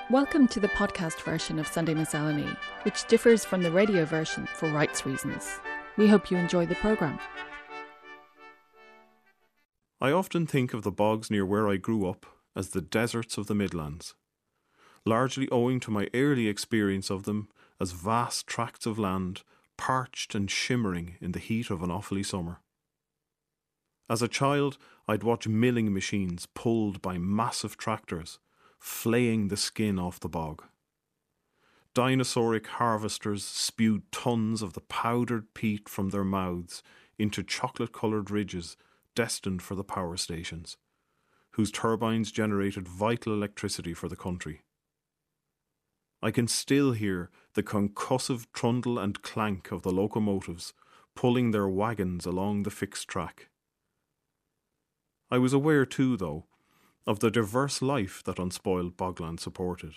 Welcome to the podcast version of Sunday Miscellany, which differs from the radio version for rights reasons. We hope you enjoy the programme. I often think of the bogs near where I grew up as the deserts of the Midlands, largely owing to my early experience of them as vast tracts of land, parched and shimmering in the heat of an Offaly summer. As a child, I'd watch milling machines pulled by massive tractors, flaying the skin off the bog. Dinosauric harvesters spewed tons of the powdered peat from their mouths into chocolate-coloured ridges destined for the power stations, whose turbines generated vital electricity for the country. I can still hear the concussive trundle and clank of the locomotives pulling their wagons along the fixed track. I was aware too, though, of the diverse life that unspoiled bogland supported.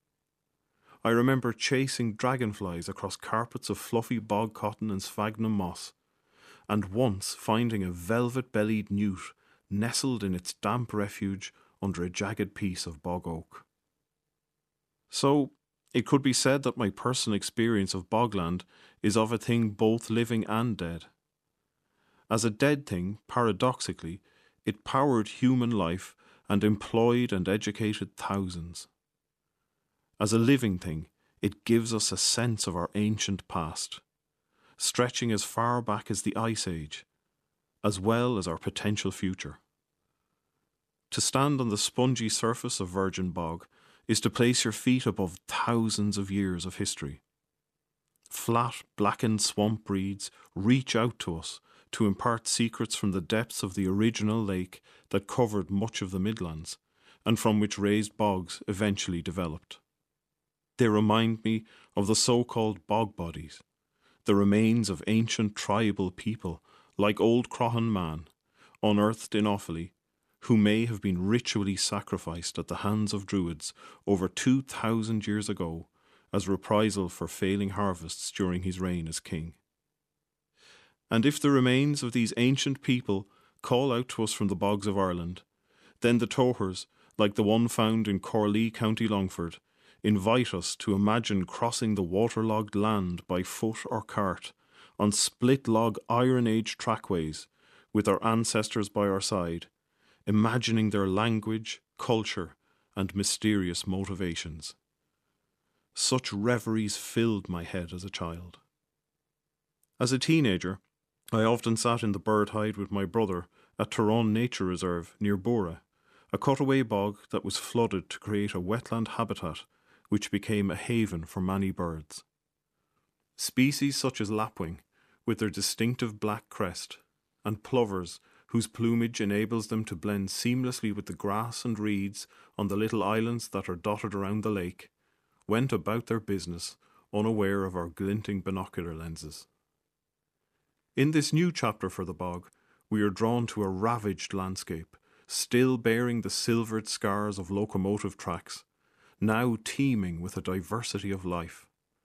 I remember chasing dragonflies across carpets of fluffy bog cotton and sphagnum moss, and once finding a velvet-bellied newt nestled in its damp refuge under a jagged piece of bog oak. So, it could be said that my personal experience of bogland is of a thing both living and dead. As a dead thing, paradoxically, it powered human life and employed and educated thousands. As a living thing, it gives us a sense of our ancient past, stretching as far back as the Ice Age, as well as our potential future. To stand on the spongy surface of virgin bog is to place your feet above thousands of years of history. Flat, blackened swamp reeds reach out to us to impart secrets from the depths of the original lake that covered much of the Midlands, and from which raised bogs eventually developed. They remind me of the so-called bog bodies, the remains of ancient tribal people like Old Croghan Man, unearthed in Offaly, who may have been ritually sacrificed at the hands of Druids over 2,000 years ago as reprisal for failing harvests during his reign as king. And if the remains of these ancient people call out to us from the bogs of Ireland, then the tohers, like the one found in Corlee, County Longford, invite us to imagine crossing the waterlogged land by foot or cart on split-log Iron Age trackways with our ancestors by our side, imagining their language, culture, and mysterious motivations. Such reveries filled my head as a child. As a teenager, I often sat in the bird hide with my brother at Tyrone Nature Reserve near Bora, a cutaway bog that was flooded to create a wetland habitat which became a haven for many birds. Species such as lapwing, with their distinctive black crest, and plovers, whose plumage enables them to blend seamlessly with the grass and reeds on the little islands that are dotted around the lake, went about their business, unaware of our glinting binocular lenses. In this new chapter for the bog, we are drawn to a ravaged landscape, still bearing the silvered scars of locomotive tracks, now teeming with a diversity of life.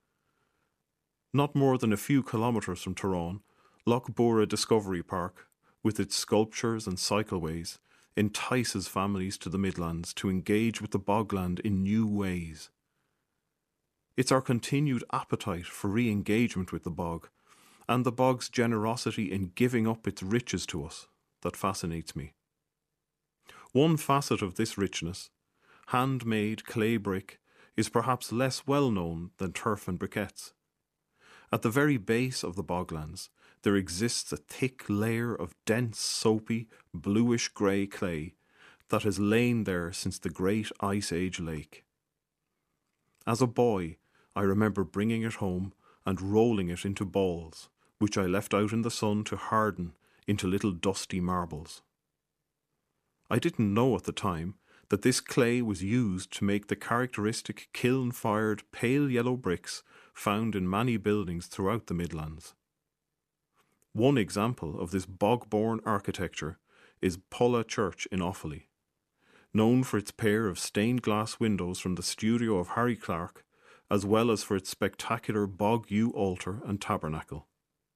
Not more than a few kilometres from Tyrone, Loch Bora Discovery Park, with its sculptures and cycleways, entices families to the Midlands to engage with the bogland in new ways. It's our continued appetite for re-engagement with the bog, and the bog's generosity in giving up its riches to us, that fascinates me. One facet of this richness, handmade clay brick, is perhaps less well known than turf and briquettes. At the very base of the boglands, there exists a thick layer of dense, soapy, bluish-grey clay that has lain there since the great Ice Age lake. As a boy, I remember bringing it home and rolling it into balls, which I left out in the sun to harden into little dusty marbles. I didn't know at the time that this clay was used to make the characteristic kiln-fired pale yellow bricks found in many buildings throughout the Midlands. One example of this bog-born architecture is Pulla Church in Offaly, known for its pair of stained glass windows from the studio of Harry Clarke, as well as for its spectacular bog yew altar and tabernacle.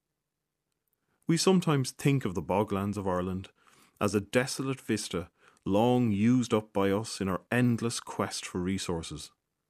We sometimes think of the boglands of Ireland as a desolate vista long used up by us in our endless quest for resources.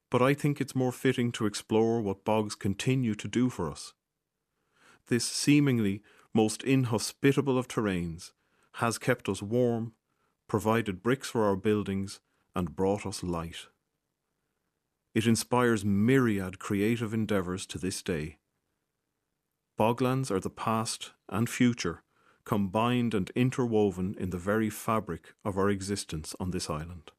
but I think it's more fitting to explore what bogs continue to do for us. This seemingly most inhospitable of terrains has kept us warm, provided bricks for our buildings, and brought us light. It inspires myriad creative endeavours to this day. Boglands are the past and future, combined and interwoven in the very fabric of our existence on this island.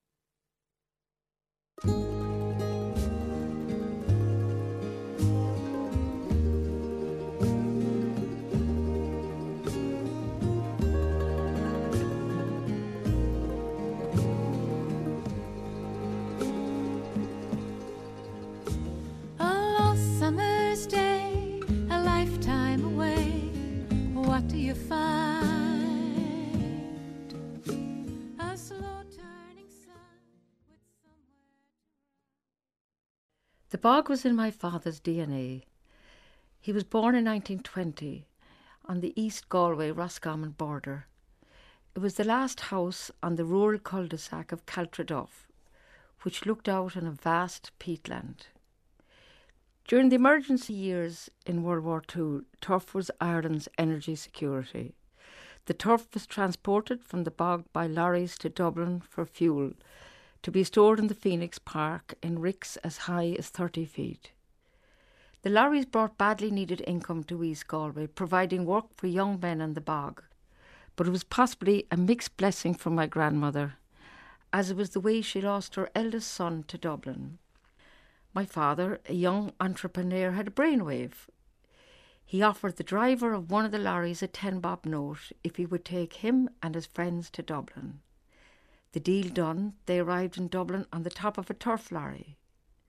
The bog was in my father's DNA. He was born in 1920 on the East Galway-Roscommon border. It was the last house on the rural cul-de-sac of Caltraduff, which looked out on a vast peatland. During the emergency years in World War II, turf was Ireland's energy security. The turf was transported from the bog by lorries to Dublin for fuel, to be stored in the Phoenix Park in ricks as high as 30 feet. The lorries brought badly needed income to East Galway, providing work for young men on the bog. But it was possibly a mixed blessing for my grandmother, as it was the way she lost her eldest son to Dublin. My father, a young entrepreneur, had a brainwave. He offered the driver of one of the lorries a 10-bob note if he would take him and his friends to Dublin. The deal done, they arrived in Dublin on the top of a turf lorry.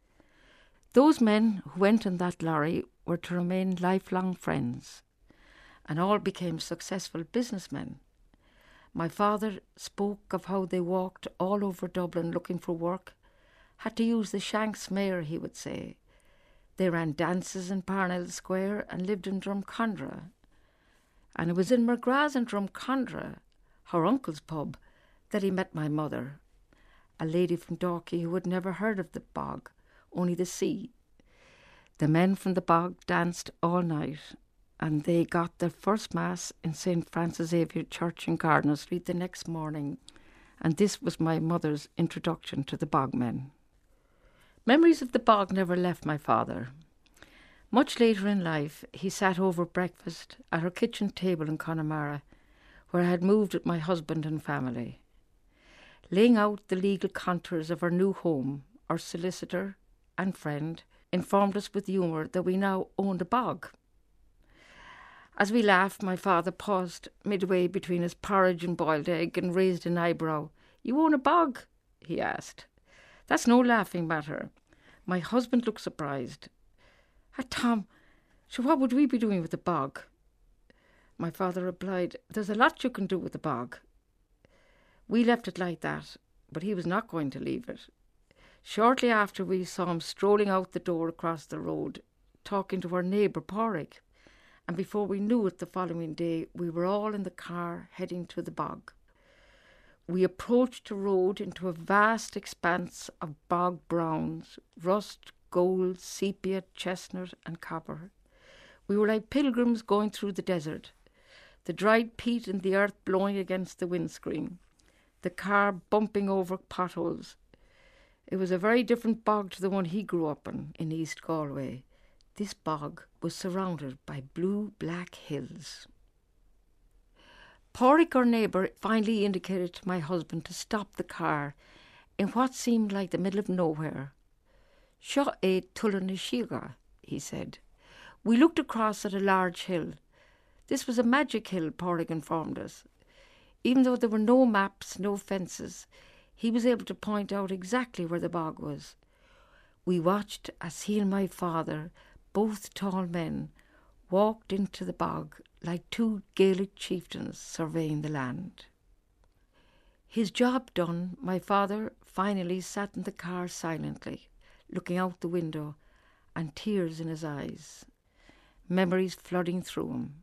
Those men who went in that lorry were to remain lifelong friends, and all became successful businessmen. My father spoke of how they walked all over Dublin looking for work, had to use the Shanks mare, he would say. They ran dances in Parnell Square and lived in Drumcondra. And it was in McGrath's in Drumcondra, her uncle's pub, that he met my mother, a lady from Dalkey who had never heard of the bog, only the sea. The men from the bog danced all night, and they got their first mass in St. Francis Xavier Church in Gardiner Street the next morning, and this was my mother's introduction to the bogmen. Memories of the bog never left my father. Much later in life, he sat over breakfast at her kitchen table in Connemara, where I had moved with my husband and family. Laying out the legal contours of our new home, our solicitor and friend informed us with humour that we now owned a bog. As we laughed, my father paused midway between his porridge and boiled egg and raised an eyebrow. "You own a bog?" he asked. "That's no laughing matter." My husband looked surprised. Tom, so what would we be doing with the bog?" My father replied, "There's a lot you can do with the bog." We left it like that, but he was not going to leave it. Shortly after, we saw him strolling out the door across the road, talking to our neighbour Pádraig, and before we knew it the following day, we were all in the car heading to the bog. We approached a road into a vast expanse of bog browns, rust, gold, sepia, chestnut and copper. We were like pilgrims going through the desert, the dried peat and the earth blowing against the windscreen, the car bumping over potholes. It was a very different bog to the one he grew up in East Galway. This bog was surrounded by blue-black hills. Pádraig, our neighbour, finally indicated to my husband to stop the car in what seemed like the middle of nowhere. "Seo é Tullan na Sióga," he said. We looked across at a large hill. This was a magic hill, Pádraig informed us. Even though there were no maps, no fences, he was able to point out exactly where the bog was. We watched as he and my father, both tall men, walked into the bog like two Gaelic chieftains surveying the land. His job done, my father finally sat in the car silently, looking out the window, and tears in his eyes, memories flooding through him.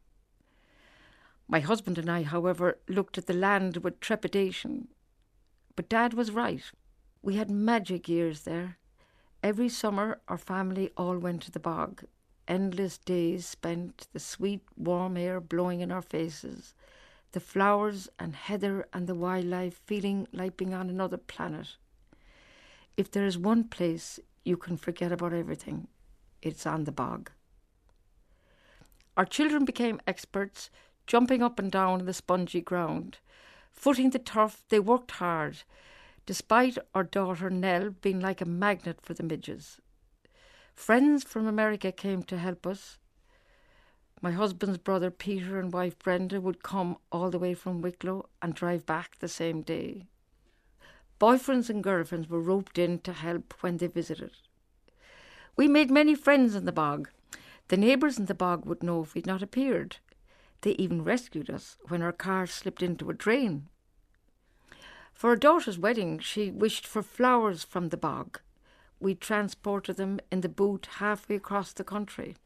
My husband and I, however, looked at the land with trepidation. But Dad was right. We had magic years there, Every summer, our family all went to the bog. Endless days spent, the sweet, warm air blowing in our faces, the flowers and heather and the wildlife feeling like being on another planet. If there is one place you can forget about everything, it's on the bog. Our children became experts, jumping up and down in the spongy ground. Footing the turf, they worked hard, despite our daughter Nell being like a magnet for the midges. Friends from America came to help us. My husband's brother Peter and wife Brenda would come all the way from Wicklow and drive back the same day. Boyfriends and girlfriends were roped in to help when they visited. We made many friends in the bog. The neighbours in the bog would know if we'd not appeared. They even rescued us when our car slipped into a drain. For our daughter's wedding, she wished for flowers from the bog. We transported them in the boot halfway across the country.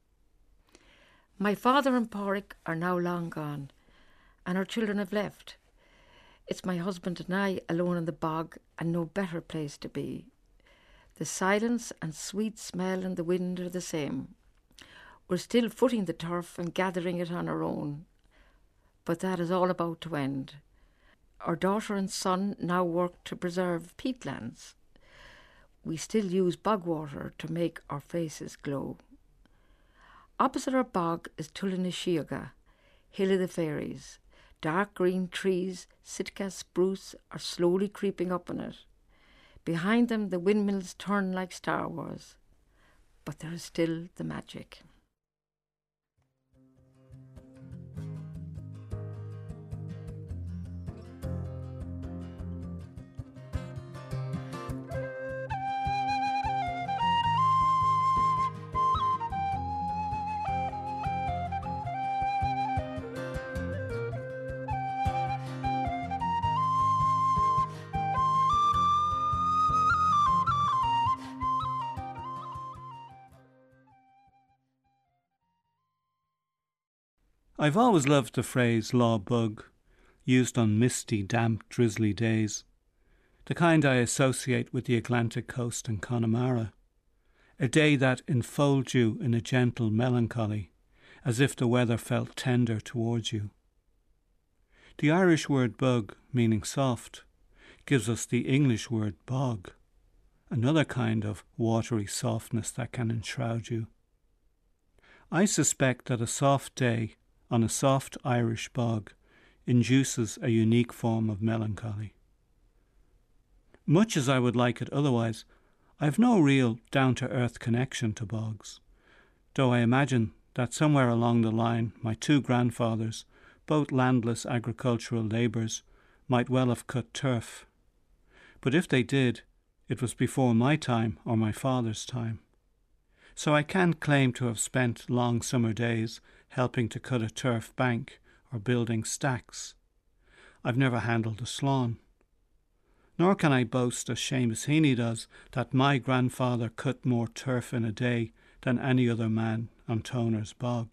My father and Pádraig are now long gone, and our children have left. It's my husband and I alone in the bog, and no better place to be. The silence and sweet smell in the wind are the same. We're still footing the turf and gathering it on our own, but that is all about to end. Our daughter and son now work to preserve peatlands. We still use bog water to make our faces glow. Opposite our bog is Tullanishiaga, Hill of the Fairies. Dark green trees, Sitka spruce, are slowly creeping up on it. Behind them the windmills turn like Star Wars. But there is still the magic. I've always loved the phrase law bug, used on misty, damp, drizzly days, the kind I associate with the Atlantic coast and Connemara, a day that enfolds you in a gentle melancholy, as if the weather felt tender towards you. The Irish word bug, meaning soft, gives us the English word bog, another kind of watery softness that can enshroud you. I suspect that a soft day on a soft Irish bog induces a unique form of melancholy. Much as I would like it otherwise, I have no real down-to-earth connection to bogs, though I imagine that somewhere along the line my two grandfathers, both landless agricultural labourers, might well have cut turf. But if they did, it was before my time or my father's time. So I can't claim to have spent long summer days helping to cut a turf bank or building stacks. I've never handled a slán. Nor can I boast, as Seamus Heaney does, that my grandfather cut more turf in a day than any other man on Toner's bog.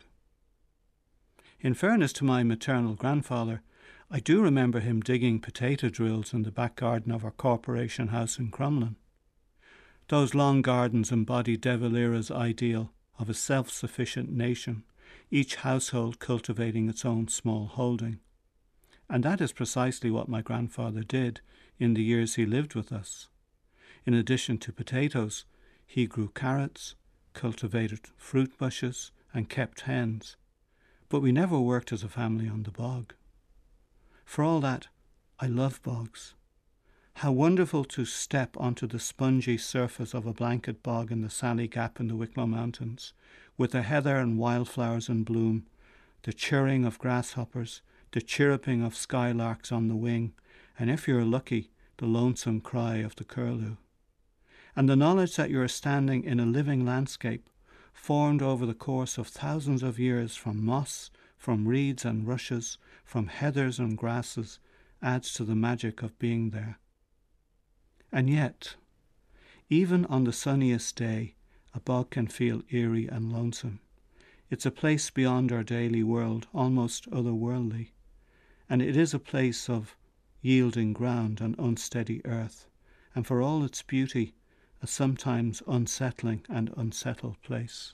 In fairness to my maternal grandfather, I do remember him digging potato drills in the back garden of our corporation house in Crumlin. Those long gardens embody De Valera's ideal of a self-sufficient nation, each household cultivating its own small holding. And that is precisely what my grandfather did in the years he lived with us. In addition to potatoes, he grew carrots, cultivated fruit bushes, and kept hens. But we never worked as a family on the bog. For all that, I love bogs. How wonderful to step onto the spongy surface of a blanket bog in the Sally Gap in the Wicklow Mountains, with the heather and wildflowers in bloom, the chirring of grasshoppers, the chirruping of skylarks on the wing, and if you're lucky, the lonesome cry of the curlew. And the knowledge that you are standing in a living landscape, formed over the course of thousands of years from moss, from reeds and rushes, from heathers and grasses, adds to the magic of being there. And yet, even on the sunniest day, a bog can feel eerie and lonesome. It's a place beyond our daily world, almost otherworldly. And it is a place of yielding ground and unsteady earth. And for all its beauty, a sometimes unsettling and unsettled place.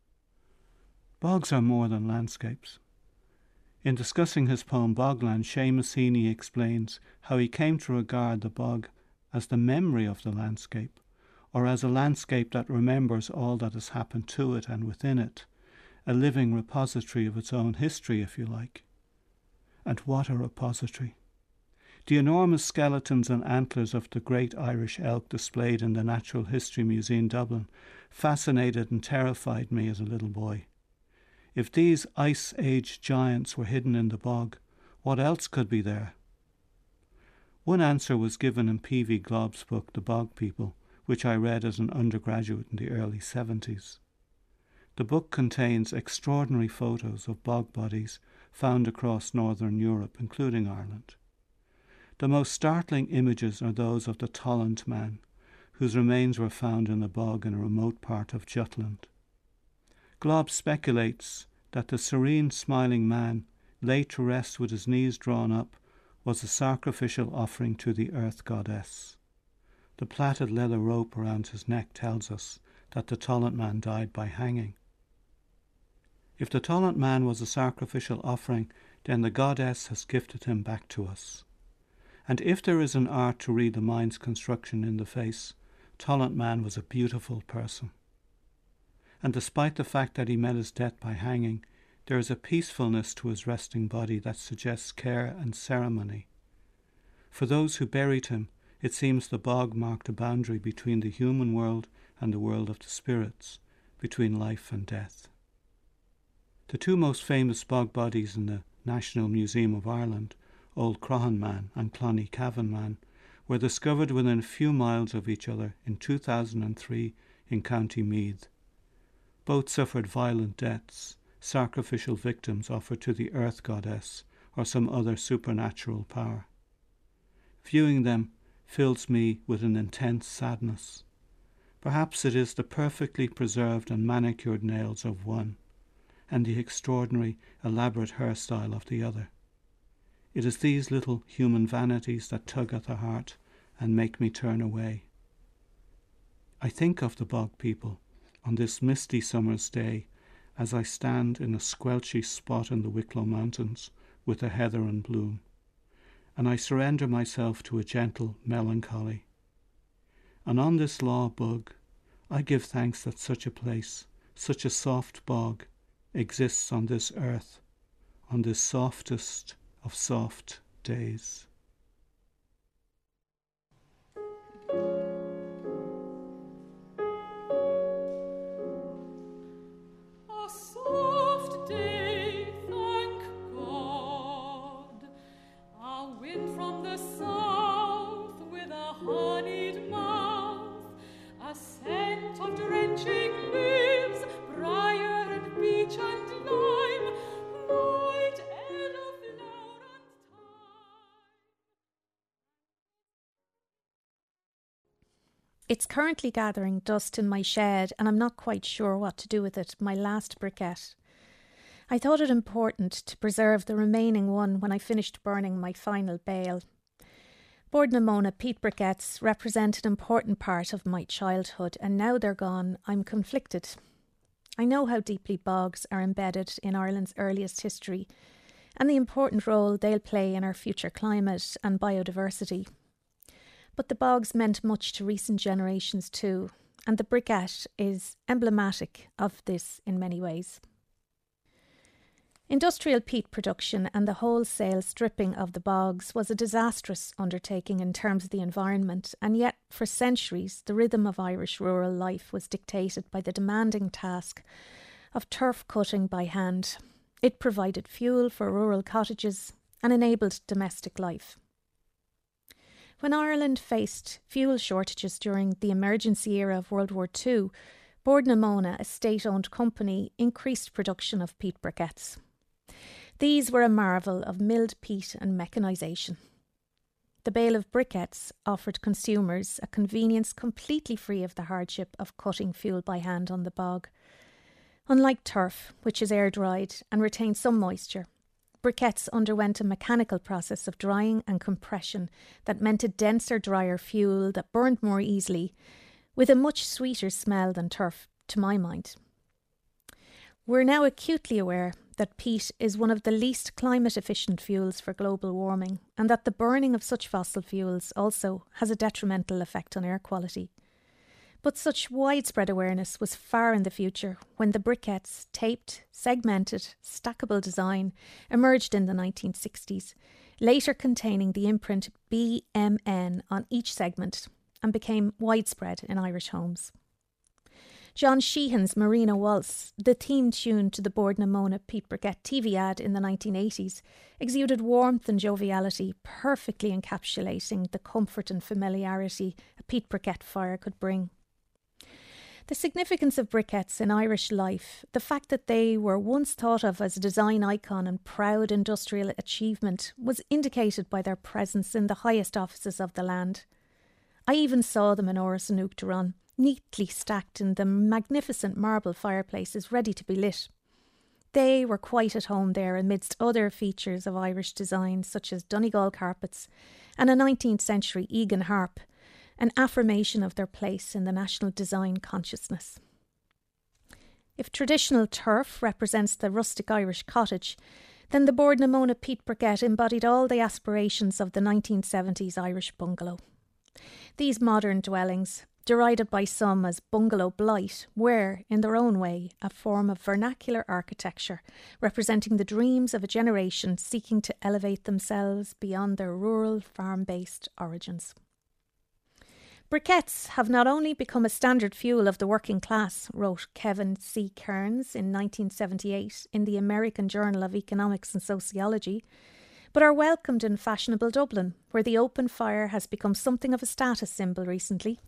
Bogs are more than landscapes. In discussing his poem Bogland, Seamus Heaney explains how he came to regard the bog as the memory of the landscape, or as a landscape that remembers all that has happened to it and within it, a living repository of its own history, if you like. And what a repository! The enormous skeletons and antlers of the great Irish elk displayed in the Natural History Museum Dublin fascinated and terrified me as a little boy. If these Ice Age giants were hidden in the bog, what else could be there? One answer was given in P.V. Glob's book, The Bog People, which I read as an undergraduate in the early 70s. The book contains extraordinary photos of bog bodies found across northern Europe, including Ireland. The most startling images are those of the Tolland man, whose remains were found in a bog in a remote part of Jutland. Glob speculates that the serene, smiling man, laid to rest with his knees drawn up, was a sacrificial offering to the earth goddess. The plaited leather rope around his neck tells us that the Tolland man died by hanging. If the Tolland man was a sacrificial offering, then the goddess has gifted him back to us. And if there is an art to read the mind's construction in the face, Tolland man was a beautiful person. And despite the fact that he met his death by hanging, there is a peacefulness to his resting body that suggests care and ceremony. For those who buried him, it seems the bog marked a boundary between the human world and the world of the spirits, between life and death. The two most famous bog bodies in the National Museum of Ireland, Old Croghan Man and Cloney Cavan Man, were discovered within a few miles of each other in 2003 in County Meath. Both suffered violent deaths, sacrificial victims offered to the earth goddess or some other supernatural power. Viewing them fills me with an intense sadness. Perhaps it is the perfectly preserved and manicured nails of one, and the extraordinary, elaborate hairstyle of the other. It is these little human vanities that tug at the heart and make me turn away. I think of the bog people on this misty summer's day as I stand in a squelchy spot in the Wicklow Mountains with the heather in bloom, and I surrender myself to a gentle melancholy. And on this law bug, I give thanks that such a place, such a soft bog, exists on this earth, on this softest of soft days. It's currently gathering dust in my shed and I'm not quite sure what to do with it, my last briquette. I thought it important to preserve the remaining one when I finished burning my final bale. Bord na Móna peat briquettes represent an important part of my childhood, and now they're gone, I'm conflicted. I know how deeply bogs are embedded in Ireland's earliest history and the important role they'll play in our future climate and biodiversity. But the bogs meant much to recent generations too, and the briquette is emblematic of this in many ways. Industrial peat production and the wholesale stripping of the bogs was a disastrous undertaking in terms of the environment, and yet for centuries the rhythm of Irish rural life was dictated by the demanding task of turf cutting by hand. It provided fuel for rural cottages and enabled domestic life. When Ireland faced fuel shortages during the emergency era of World War II, Bord na Móna, a state-owned company, increased production of peat briquettes. These were a marvel of milled peat and mechanisation. The bale of briquettes offered consumers a convenience completely free of the hardship of cutting fuel by hand on the bog. Unlike turf, which is air-dried and retains some moisture, briquettes underwent a mechanical process of drying and compression that meant a denser, drier fuel that burned more easily, with a much sweeter smell than turf, to my mind. We're now acutely aware that peat is one of the least climate-efficient fuels for global warming, and that the burning of such fossil fuels also has a detrimental effect on air quality. But such widespread awareness was far in the future when the briquettes, taped, segmented, stackable design emerged in the 1960s, later containing the imprint BMN on each segment, and became widespread in Irish homes. John Sheehan's Marina Waltz, the theme tune to the Bord na Móna Peat Briquette TV ad in the 1980s, exuded warmth and joviality, perfectly encapsulating the comfort and familiarity a peat briquette fire could bring. The significance of briquettes in Irish life, the fact that they were once thought of as a design icon and proud industrial achievement, was indicated by their presence in the highest offices of the land. I even saw them in Áras an Uachtaráin, neatly stacked in the magnificent marble fireplaces ready to be lit. They were quite at home there amidst other features of Irish design such as Donegal carpets and a 19th century Egan harp, an affirmation of their place in the national design consciousness. If traditional turf represents the rustic Irish cottage, then the Bord na Móna peat briquette embodied all the aspirations of the 1970s Irish bungalow. These modern dwellings, derided by some as bungalow blight, were, in their own way, a form of vernacular architecture, representing the dreams of a generation seeking to elevate themselves beyond their rural, farm-based origins. Briquettes have not only become a standard fuel of the working class, wrote Kevin C. Kearns in 1978 in the American Journal of Economics and Sociology, but are welcomed in fashionable Dublin, where the open fire has become something of a status symbol recently.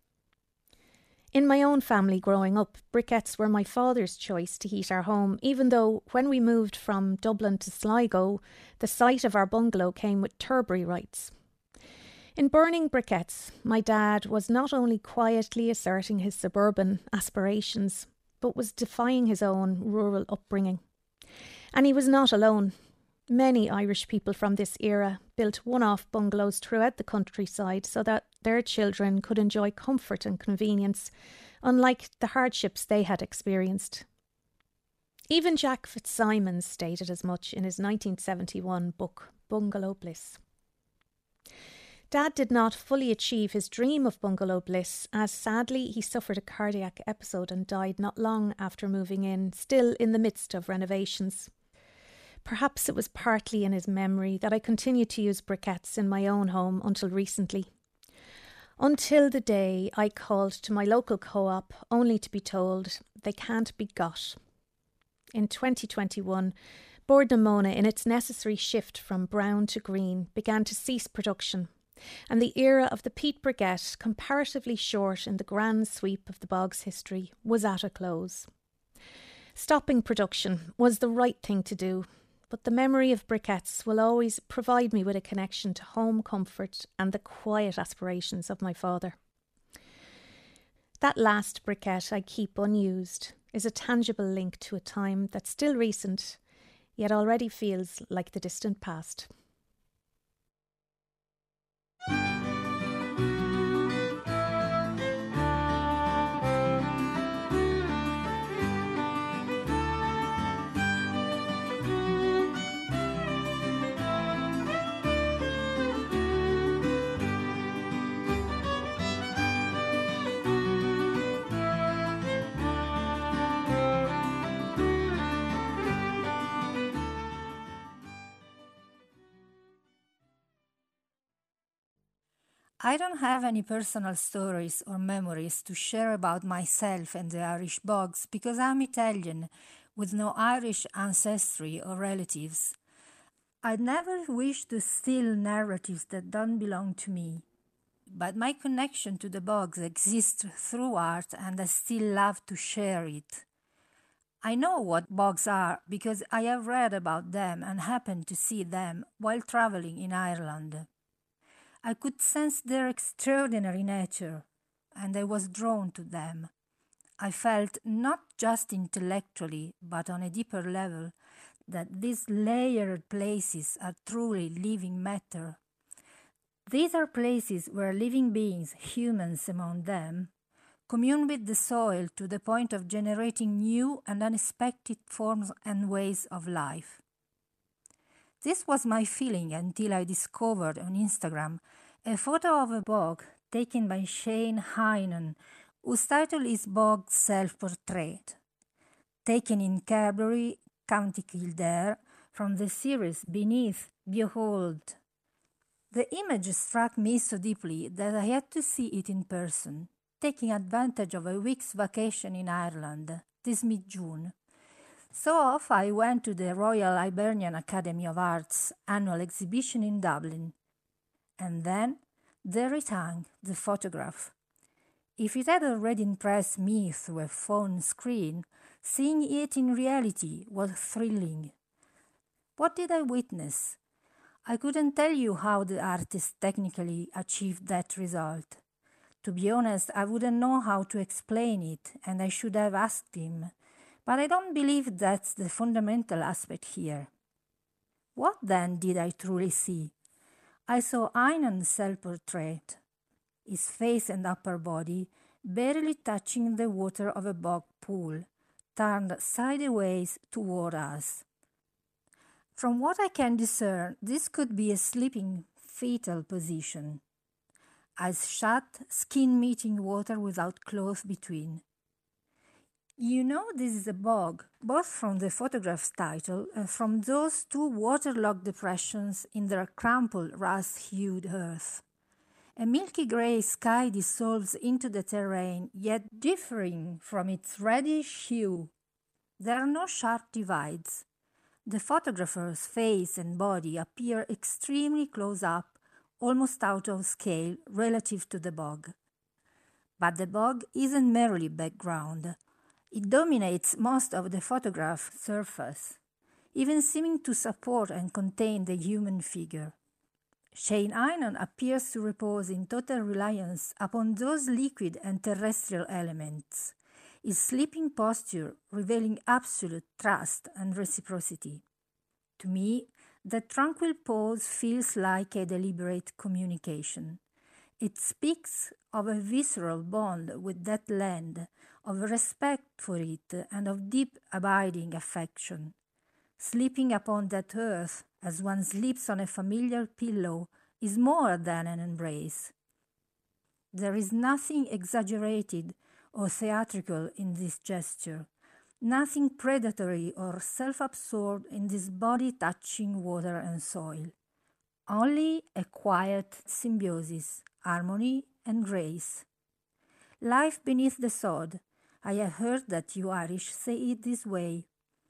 In my own family growing up, briquettes were my father's choice to heat our home, even though when we moved from Dublin to Sligo, the site of our bungalow came with Turberry rights. In burning briquettes, my dad was not only quietly asserting his suburban aspirations, but was defying his own rural upbringing. And he was not alone. Many Irish people from this era built one-off bungalows throughout the countryside so that their children could enjoy comfort and convenience, unlike the hardships they had experienced. Even Jack Fitzsimons stated as much in his 1971 book, Bungalow Bliss. Dad did not fully achieve his dream of bungalow bliss, as sadly he suffered a cardiac episode and died not long after moving in, still in the midst of renovations. Perhaps it was partly in his memory that I continued to use briquettes in my own home until recently. Until the day I called to my local co-op only to be told they can't be got. In 2021, Bord na Móna, in its necessary shift from brown to green, began to cease production, and the era of the peat briquette, comparatively short in the grand sweep of the bog's history, was at a close. Stopping production was the right thing to do, but the memory of briquettes will always provide me with a connection to home comfort and the quiet aspirations of my father. That last briquette I keep unused is a tangible link to a time that's still recent, yet already feels like the distant past. I don't have any personal stories or memories to share about myself and the Irish bogs because I'm Italian with no Irish ancestry or relatives. I'd never wish to steal narratives that don't belong to me. But my connection to the bogs exists through art and I still love to share it. I know what bogs are because I have read about them and happened to see them while traveling in Ireland. I could sense their extraordinary nature, and I was drawn to them. I felt not just intellectually, but on a deeper level, that these layered places are truly living matter. These are places where living beings, humans among them, commune with the soil to the point of generating new and unexpected forms and ways of life. This was my feeling until I discovered on Instagram a photo of a bog taken by Shane Hynan, whose title is Bog Self-Portrait, taken in Carbery, County Kildare, from the series Beneath, Behold. The image struck me so deeply that I had to see it in person, taking advantage of a week's vacation in Ireland this mid-June. So off I went to the Royal Hibernian Academy of Art's annual exhibition in Dublin. And then there it hung, the photograph. If it had already impressed me through a phone screen, seeing it in reality was thrilling. What did I witness? I couldn't tell you how the artist technically achieved that result. To be honest, I wouldn't know how to explain it, and I should have asked him. But I don't believe that's the fundamental aspect here. What then did I truly see? I saw Hynan's self-portrait, his face and upper body barely touching the water of a bog pool, turned sideways toward us. From what I can discern, this could be a sleeping fetal position. Eyes shut, skin meeting water without clothes between. You know this is a bog, both from the photograph's title and from those two waterlogged depressions in their crumpled, rust-hued earth. A milky grey sky dissolves into the terrain, yet differing from its reddish hue. There are no sharp divides. The photographer's face and body appear extremely close up, almost out of scale relative to the bog. But the bog isn't merely background. It dominates most of the photograph surface, even seeming to support and contain the human figure. Shane Hynan appears to repose in total reliance upon those liquid and terrestrial elements, his sleeping posture revealing absolute trust and reciprocity. To me, the tranquil pose feels like a deliberate communication. It speaks of a visceral bond with that land, of respect for it, and of deep abiding affection. Sleeping upon that earth, as one sleeps on a familiar pillow, is more than an embrace. There is nothing exaggerated or theatrical in this gesture, nothing predatory or self-absorbed in this body touching water and soil. Only a quiet symbiosis, harmony and grace. Life beneath the sod. I have heard that you Irish say it this way.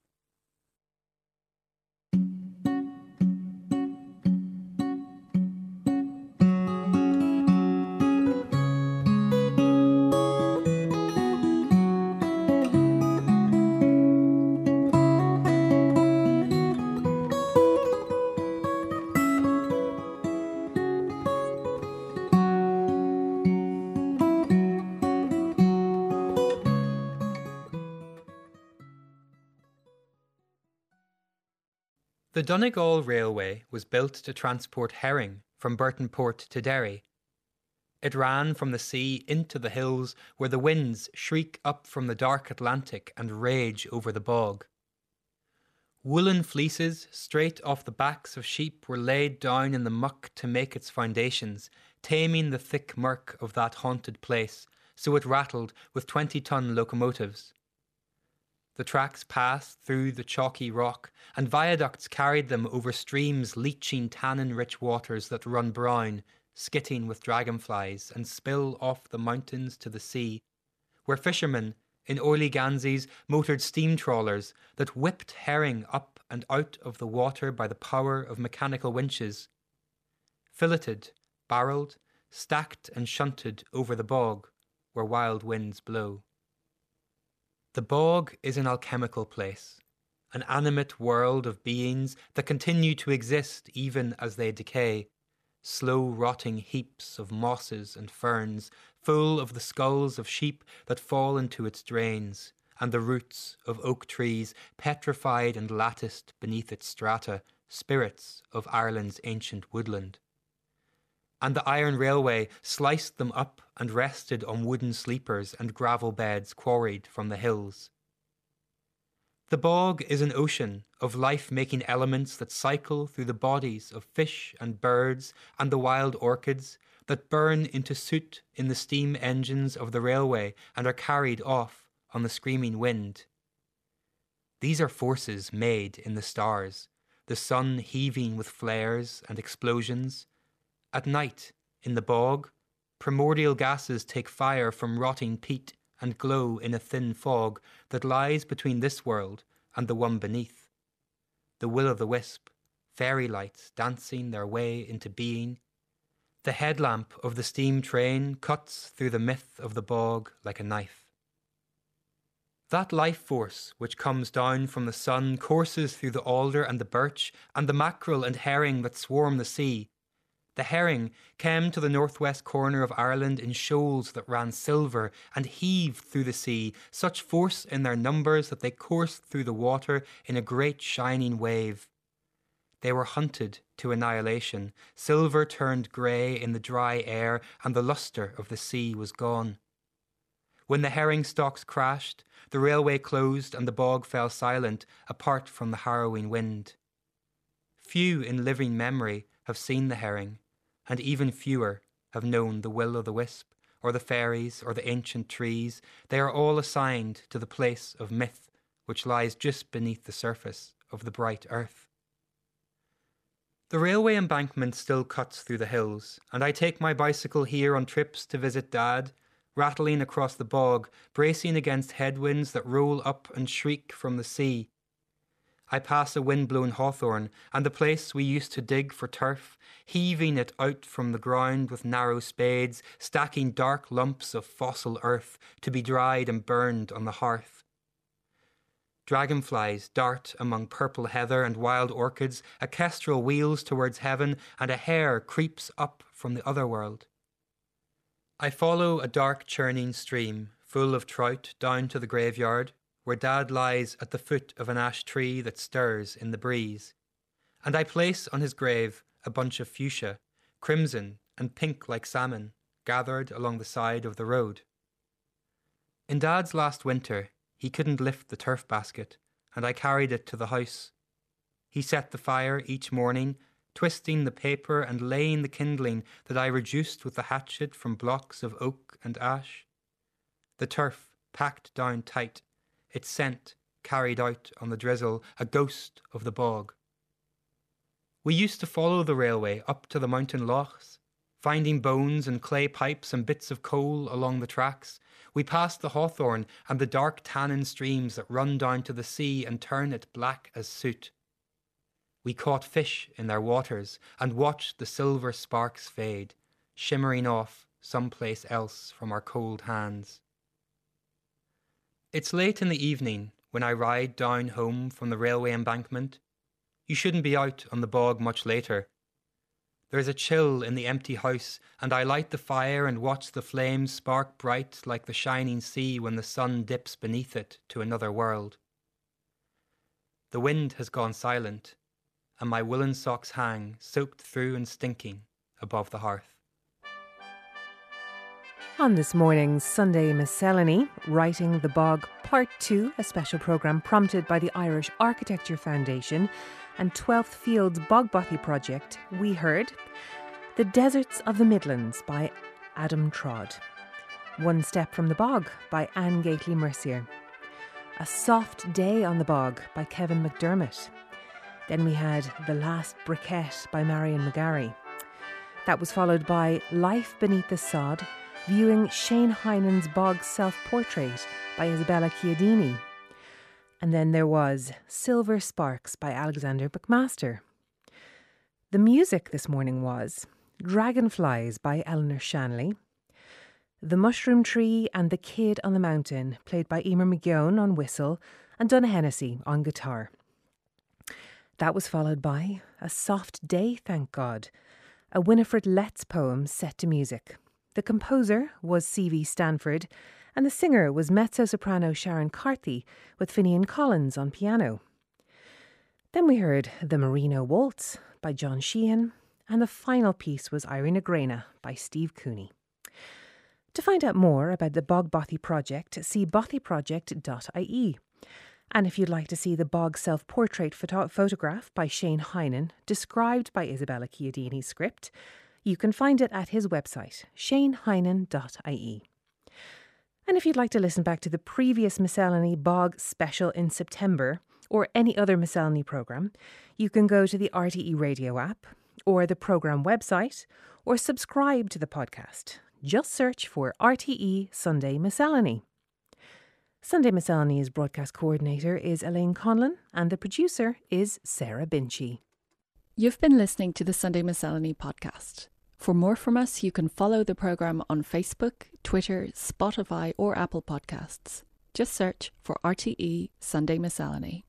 The Donegal Railway was built to transport herring from Burton Port to Derry. It ran from the sea into the hills where the winds shriek up from the dark Atlantic and rage over the bog. Woolen fleeces straight off the backs of sheep were laid down in the muck to make its foundations, taming the thick murk of that haunted place, so it rattled with 20-ton locomotives. The tracks passed through the chalky rock, and viaducts carried them over streams leaching tannin-rich waters that run brown, skitting with dragonflies, and spill off the mountains to the sea, where fishermen in oily ganses motored steam trawlers that whipped herring up and out of the water by the power of mechanical winches. Filleted, barrelled, stacked and shunted over the bog, where wild winds blow. The bog is an alchemical place, an animate world of beings that continue to exist even as they decay, slow-rotting heaps of mosses and ferns, full of the skulls of sheep that fall into its drains, and the roots of oak trees petrified and latticed beneath its strata, spirits of Ireland's ancient woodland. and the iron railway sliced them up and rested on wooden sleepers and gravel beds quarried from the hills. The bog is an ocean of life-making elements that cycle through the bodies of fish and birds and the wild orchids that burn into soot in the steam engines of the railway and are carried off on the screaming wind. These are forces made in the stars, the sun heaving with flares and explosions. At night, in the bog, primordial gases take fire from rotting peat and glow in a thin fog that lies between this world and the one beneath. The will-o'-the-wisp, fairy lights dancing their way into being. The headlamp of the steam train cuts through the myth of the bog like a knife. That life force which comes down from the sun courses through the alder and the birch and the mackerel and herring that swarm the sea. The herring came to the northwest corner of Ireland in shoals that ran silver and heaved through the sea, such force in their numbers that they coursed through the water in a great shining wave. They were hunted to annihilation. Silver turned grey in the dry air, and the lustre of the sea was gone. When the herring stocks crashed, the railway closed and the bog fell silent, apart from the harrowing wind. Few in living memory have seen the herring, and even fewer have known the will-o'-the-wisp, or the fairies, or the ancient trees. They are all assigned to the place of myth, which lies just beneath the surface of the bright earth. The railway embankment still cuts through the hills, and I take my bicycle here on trips to visit Dad, rattling across the bog, bracing against headwinds that roll up and shriek from the sea. I pass a wind-blown hawthorn, and the place we used to dig for turf, heaving it out from the ground with narrow spades, stacking dark lumps of fossil earth to be dried and burned on the hearth. Dragonflies dart among purple heather and wild orchids, a kestrel wheels towards heaven, and a hare creeps up from the other world. I follow a dark churning stream, full of trout, down to the graveyard, where Dad lies at the foot of an ash tree that stirs in the breeze, and I place on his grave a bunch of fuchsia, crimson and pink like salmon, gathered along the side of the road. In Dad's last winter, he couldn't lift the turf basket, and I carried it to the house. He set the fire each morning, twisting the paper and laying the kindling that I reduced with the hatchet from blocks of oak and ash. The turf packed down tight, its scent carried out on the drizzle, a ghost of the bog. We used to follow the railway up to the mountain lochs, finding bones and clay pipes and bits of coal along the tracks. We passed the hawthorn and the dark tannin streams that run down to the sea and turn it black as soot. We caught fish in their waters and watched the silver sparks fade, shimmering off someplace else from our cold hands. It's late in the evening when I ride down home from the railway embankment. You shouldn't be out on the bog much later. There's a chill in the empty house, and I light the fire and watch the flames spark bright like the shining sea when the sun dips beneath it to another world. The wind has gone silent, and my woolen socks hang, soaked through and stinking, above the hearth. On this morning's Sunday Miscellany, Writing the Bog Part 2, a special programme prompted by the Irish Architecture Foundation and 12th Field's Bogbothy project, we heard The Deserts of the Midlands by Adam Trod, One Step from the Bog by Anne Gately Mercier, A Soft Day on the Bog by Kevin McDermott. Then we had The Last Briquette by Marion McGarry. That was followed by Life Beneath the Sod, viewing Shane Hynan's Bog Self-Portrait by Isabella Chiodini. And then there was Silver Sparks by Alexander McMaster. The music this morning was Dragonflies by Eleanor Shanley, The Mushroom Tree and the Kid on the Mountain, played by Emer McGeown on whistle and Donna Hennessy on guitar. That was followed by A Soft Day, Thank God, a Winifred Letts poem set to music. The composer was C.V. Stanford, and the singer was mezzo-soprano Sharon Carthy, with Finian Collins on piano. Then we heard The Merino Waltz by John Sheehan, And the final piece was Irina Grena by Steve Cooney. To find out more about the Bog Bothy project, see bothyproject.ie. And if you'd like to see the Bog self-portrait photograph by Shane Heinen, described by Isabella Chiodini's script, you can find it at his website, shaneheinen.ie. And if you'd like to listen back to the previous Miscellany Bog special in September, or any other Miscellany programme, you can go to the RTE Radio app, or the programme website, or subscribe to the podcast. Just search for RTE Sunday Miscellany. Sunday Miscellany's broadcast coordinator is Elaine Conlon, and the producer is Sarah Binchy. You've been listening to the Sunday Miscellany podcast. For more from us, you can follow the programme on Facebook, Twitter, Spotify or Apple Podcasts. Just search for RTE Sunday Miscellany.